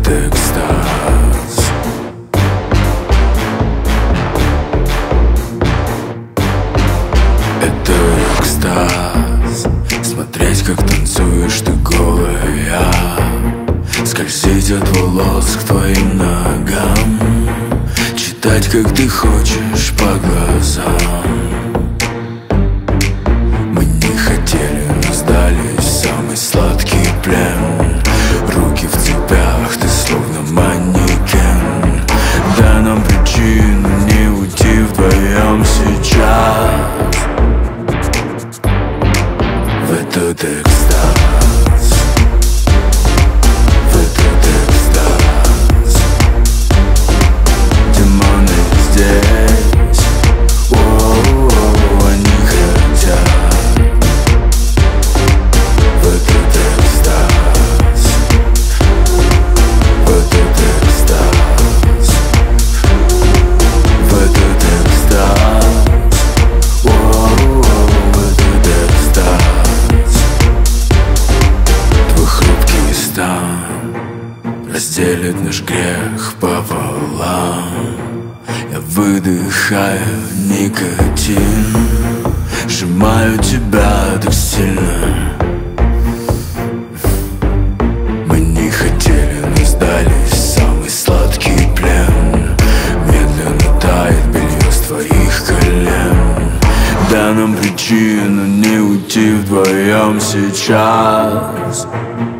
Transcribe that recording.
экстаз. Это экстаз. Смотреть, как танцуешь ты голая, скользить от волос к твоим ногам, читать, как ты хочешь, по глазам. Мы не хотели, но сдались в самый сладкий плен. Руки в цепях, ты словно манекен. Дай нам причину не уйти вдвоем сейчас в этот экстаз. В этот экстаз. Демоны здесь, о-о-о, они хотят в этот экстаз. В этот экстаз. В этот экстаз. О-о-о, в этот экстаз. Твой хрупкий стан разделит наш грех пополам. Я выдыхаю никотин, сжимаю тебя так сильно. Мы не хотели, но сдались в самый сладкий плен. Медленно тает белье с твоих колен. Дай нам причину не уйти вдвоем сейчас